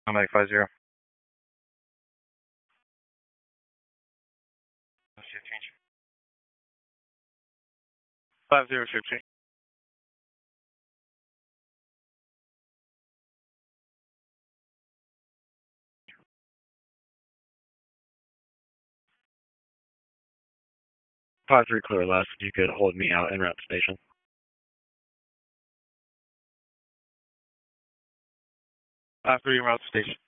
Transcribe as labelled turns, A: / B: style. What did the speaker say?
A: I'm like 50. Let's see, change. 5050. 53 clear left. You could hold me out en route to station. 53 en route to station.